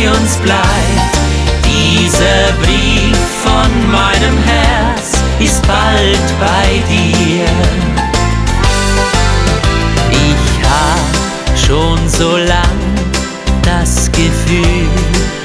bei uns bleibt. Dieser Brief von meinem Herz ist bald bei dir. Ich hab schon so lang das Gefühl,